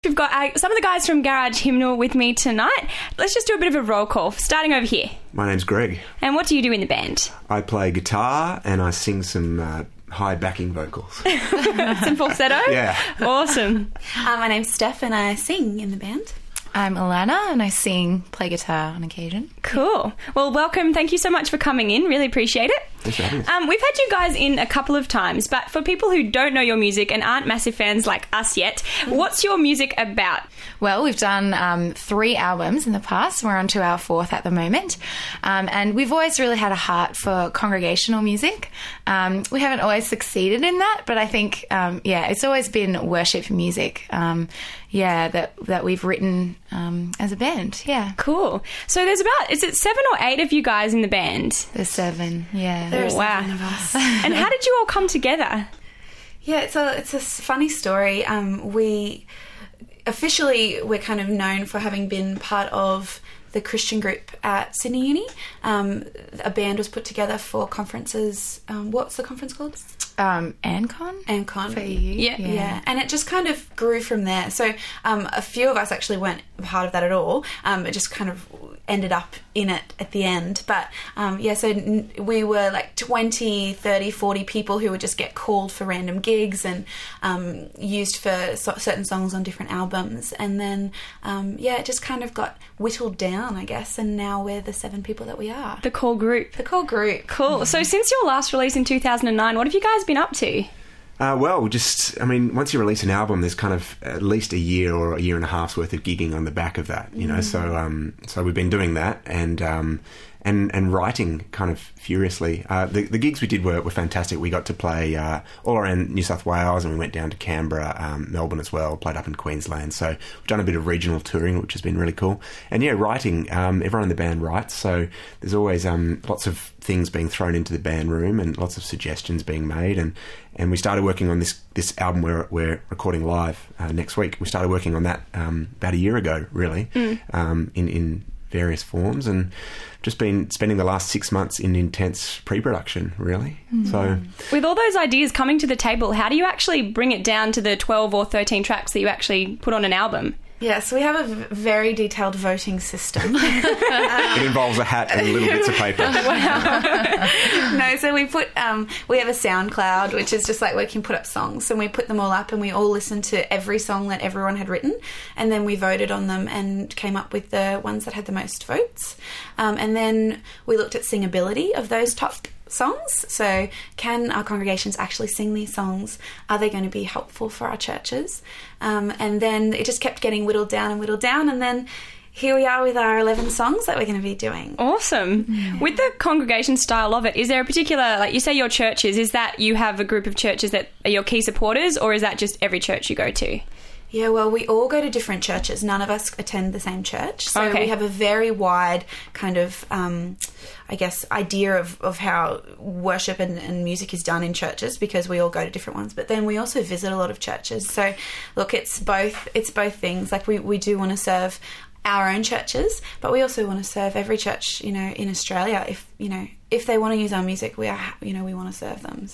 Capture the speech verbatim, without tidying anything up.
We've got uh, some of the guys from Garage Hymnal with me tonight. Let's just do a bit of a roll call, starting over here. My name's Greg. And what do you do in the band? I play guitar and I sing some uh, high backing vocals. Some falsetto? Yeah. Awesome. Uh, my name's Steph and I sing in the band. I'm Alana and I sing, play guitar on occasion. Cool. Well, welcome. Thank you so much for coming in. Really appreciate it. Thanks for having us. Um, we've had you guys in a couple of times, but for people who don't know your music and aren't massive fans like us yet, what's your music about? Well, we've done um, three albums in the past. We're on to our fourth at the moment. Um, and we've always really had a heart for congregational music. Um, we haven't always succeeded in that, but I think, um, yeah, it's always been worship music, um, yeah, that, that we've written um, as a band, yeah. Cool. So there's about, is it seven or eight of you guys in the band? There's seven, yeah. There's Wow. seven of us. And how did you all come together? Yeah, it's a it's a funny story. Um, we officially we're kind of known for having been part of the Christian group at Sydney Uni. Um, a band was put together for conferences. Um, what's the conference called? Um, Ancon? Ancon. For you. Yeah. Yeah. yeah, and it just kind of grew from there. So um, a few of us actually weren't part of that at all. Um, it just kind of ended up in it at the end. But um, yeah, so n- we were like twenty, thirty, forty people who would just get called for random gigs and um, used for so- certain songs on different albums. And then, um, yeah, it just kind of got whittled down, I guess. And now we're the seven people that we are. The core group. The core group. Cool. So since your last release in two thousand nine, what have you guys been up to? Uh, well, just, I mean, once you release an album, there's kind of at least a year or a year and a half's worth of gigging on the back of that, you know, mm. so um, so we've been doing that and um, and and writing kind of furiously. Uh, the, the gigs we did were, were fantastic. We got to play uh, all around New South Wales and we went down to Canberra, um, Melbourne as well, played up in Queensland. So we've done a bit of regional touring, which has been really cool. And yeah, writing, um, everyone in the band writes, so there's always um, lots of things being thrown into the band room and lots of suggestions being made. And, and we started working on this, this album we're, we're recording live uh, next week. We started working on that um, about a year ago, really, mm. um, in, in various forms, and just been spending the last six months in intense pre-production, really. Mm. So, with all those ideas coming to the table, how do you actually bring it down to the twelve or thirteen tracks that you actually put on an album? Yeah, so we have a v- very detailed voting system. It involves a hat and little bits of paper. Wow. No, so we put um, we have a SoundCloud, which is just like we can put up songs, and we put them all up, and we all listened to every song that everyone had written, and then we voted on them and came up with the ones that had the most votes. Um, and then we looked at singability of those top songs. So can our congregations actually sing these songs? Are they going to be helpful for our churches? Um, and then it just kept getting whittled down and whittled down, and then here we are with our eleven songs that we're going to be doing. Awesome. Yeah. With the congregation style of it, is there a particular, like you say your churches, is that you have a group of churches that are your key supporters, or is that just every church you go to? Yeah, well, we all go to different churches. None of us attend the same church. So okay. we have a very wide kind of, um, I guess, idea of, of how worship and, and music is done in churches, because we all go to different ones. But then we also visit a lot of churches. So, look, it's both it's both things. Like, we, we do want to serve our own churches, but we also want to serve every church, you know, in Australia. If, you know, if they want to use our music, we are, you know, we want to serve them.